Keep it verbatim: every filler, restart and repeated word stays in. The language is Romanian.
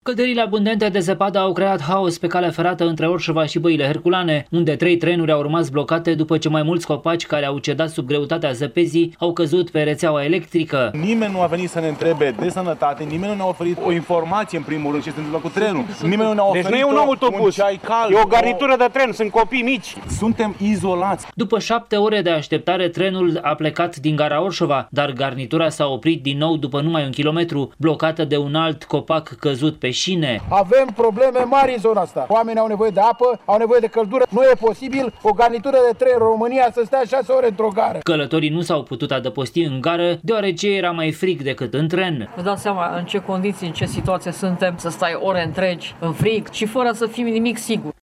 Căderile abundente de zăpadă au creat haos pe calea ferată între Orșova și Băile Herculane, unde trei trenuri au rămas blocate după ce mai mulți copaci care au cedat sub greutatea zăpezii au căzut pe rețeaua electrică. Nimeni nu a venit să ne întrebe de sănătate, nimeni nu ne-a oferit o informație în primul rând ce se întâmplă cu trenul. Nimeni nu ne-a oferit deci nu e un autobuz, un ceai cald, e o garnitură de tren, sunt copii mici. Suntem izolați. După șapte ore de așteptare, trenul a plecat din gara Orșova, dar garnitura s-a oprit din nou după numai un kilometru, blocată de un alt copac căzut pe șine. Avem probleme mari în zona asta. Oamenii au nevoie de apă, au nevoie de căldură. Nu e posibil o garnitură de tren în România să stea șase ore într-o gară. Călătorii nu s-au putut adăposti în gară, deoarece era mai frig decât în tren. Vă dați seama în ce condiții, în ce situație suntem, să stai ore întregi în frig și fără să fim nimic sigur.